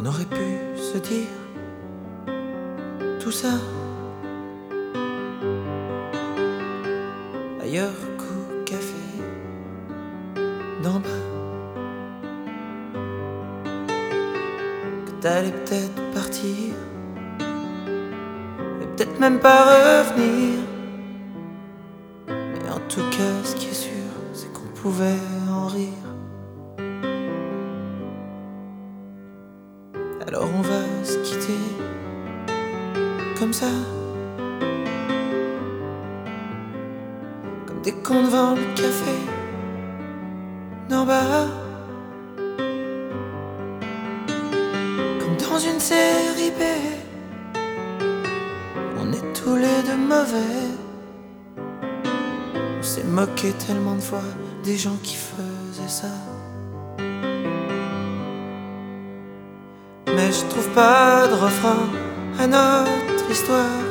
On aurait pu se dire tout ça ailleurs qu'au café d'en bas. Que t'allais peut-être partir et peut-être même pas revenir. Mais en tout cas, ce qui est sûr, c'est qu'on pouvait en rire. Alors on va se quitter comme ça, comme des cons devant le café d'en bas, comme dans une série B. On est tous les deux mauvais. On s'est moqué tellement de fois des gens qui faisaient ça. Mais je trouve pas de refrain à notre histoire.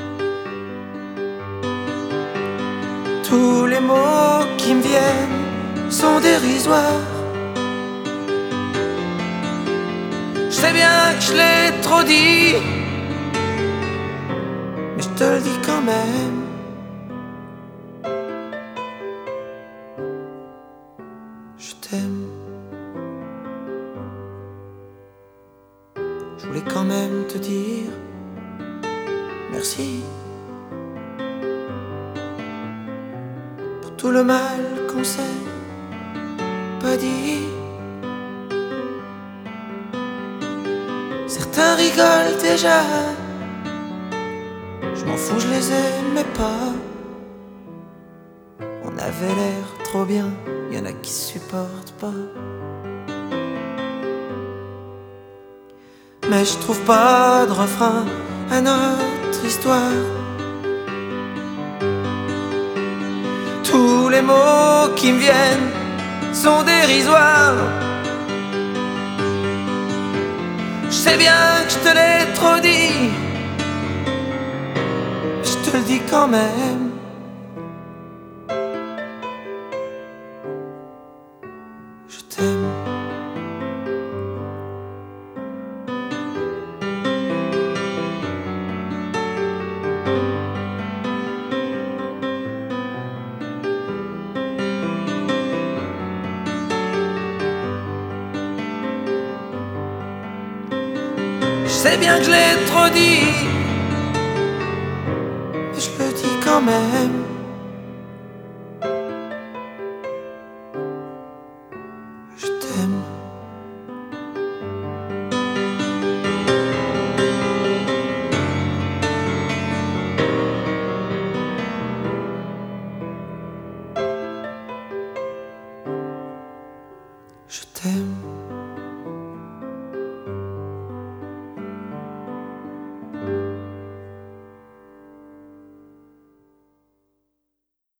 Tous les mots qui me viennent sont dérisoires. Je sais bien que je l'ai trop dit, mais je te le dis quand même. Je t'aime. Je voulais quand même te dire merci pour tout le mal qu'on s'est pas dit. Certains rigolent déjà, je m'en fous, je les aimais pas. On avait l'air trop bien, y en a qui supportent pas. Mais je trouve pas de refrain à notre histoire. Tous les mots qui me viennent sont dérisoires. Je sais bien que je te l'ai trop dit, je te le dis quand même. Je t'aime. Je sais bien que je l'ai trop dit, mais je le dis quand même. Je t'aime. Je t'aime.